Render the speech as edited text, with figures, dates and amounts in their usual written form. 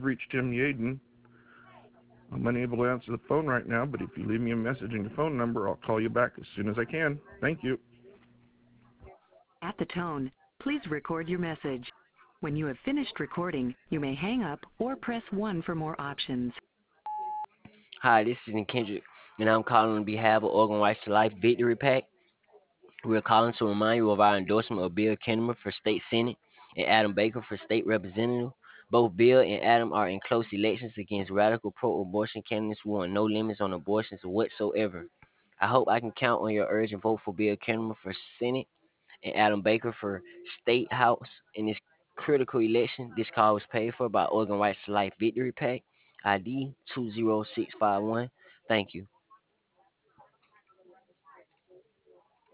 you've reached Tim Yaden. I'm unable to answer the phone right now, but if you leave me a message and your phone number, I'll call you back as soon as I can. Thank you. At the tone, please record your message. When you have finished recording, you may hang up or press 1 for more options. Hi, this is Kendrick, and I'm calling on behalf of Organ Rights to Life Victory Pack. We're calling to remind you of our endorsement of Bill Kinneman for State Senate and Adam Baker for State Representative. Both Bill and Adam are in close elections against radical pro-abortion candidates who want no limits on abortions whatsoever. I hope I can count on your urgent vote for Bill Kinneman for Senate and Adam Baker for State House in this critical election. This call was paid for by Organ Rights to Life Victory Pack, ID 20651. Thank you.